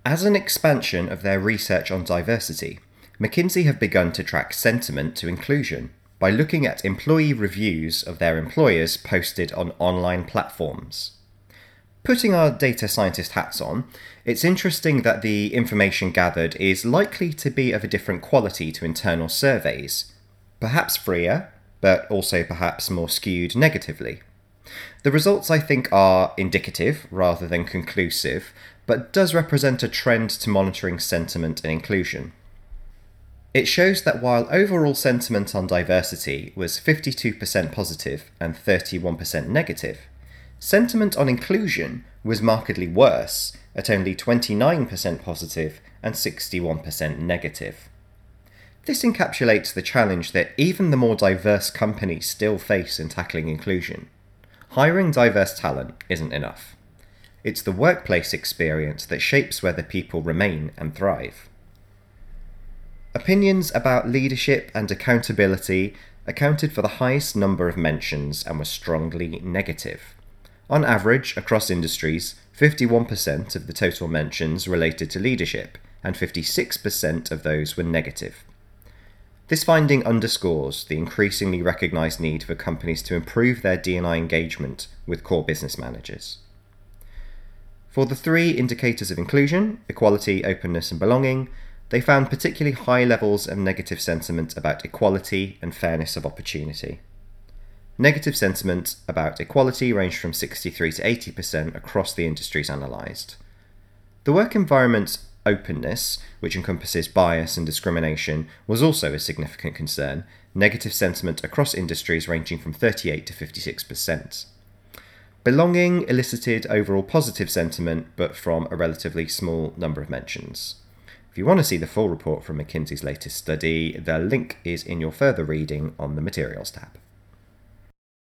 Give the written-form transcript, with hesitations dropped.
As an expansion of their research on diversity, McKinsey have begun to track sentiment to inclusion by looking at employee reviews of their employers posted on online platforms. Putting our data scientist hats on, it's interesting that the information gathered is likely to be of a different quality to internal surveys, perhaps freer, but also perhaps more skewed negatively. The results, I think, are indicative rather than conclusive, but does represent a trend to monitoring sentiment and inclusion. It shows that while overall sentiment on diversity was 52% positive and 31% negative, sentiment on inclusion was markedly worse at only 29% positive and 61% negative. This encapsulates the challenge that even the more diverse companies still face in tackling inclusion. Hiring diverse talent isn't enough. It's the workplace experience that shapes whether people remain and thrive. Opinions about leadership and accountability accounted for the highest number of mentions and were strongly negative. On average, across industries, 51% of the total mentions related to leadership, and 56% of those were negative. This finding underscores the increasingly recognised need for companies to improve their D&I engagement with core business managers. For the three indicators of inclusion, equality, openness and belonging, they found particularly high levels of negative sentiment about equality and fairness of opportunity. Negative sentiment about equality ranged from 63 to 80% across the industries analysed. The work environment's openness, which encompasses bias and discrimination, was also a significant concern, negative sentiment across industries ranging from 38 to 56%. Belonging elicited overall positive sentiment, but from a relatively small number of mentions. If you want to see the full report from McKinsey's latest study, the link is in your further reading on the Materials tab.